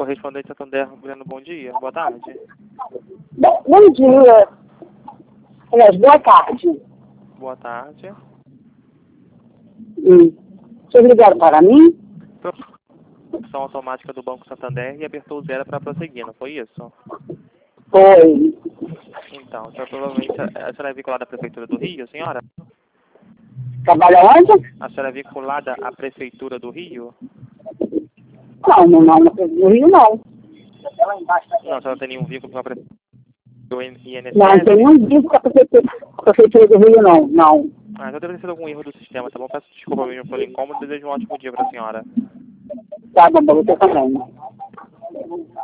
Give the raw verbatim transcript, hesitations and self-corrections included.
correspondente Santander, Breno, bom dia, boa tarde. Bom, bom dia. Aliás, boa tarde. Boa tarde. Hum. Vocês ligaram para mim? Profissão automática do Banco Santander e apertou o zero para prosseguir, não foi isso? Foi. Então, então provavelmente a senhora é vinculada à Prefeitura do Rio, senhora? Trabalha onde? A senhora é vinculada à Prefeitura do Rio? Não, não, não, no Rio não. Não, a senhora tem nenhum vínculo com a Prefeitura do I N S S? Não, tem nenhum vínculo com a Prefeitura, com a Prefeitura do Rio, não. Não. Ah, então deve ter sido algum erro do sistema, tá bom? Peço desculpa mesmo pelo incômodo e desejo um ótimo dia para a senhora. Tá bom, você também.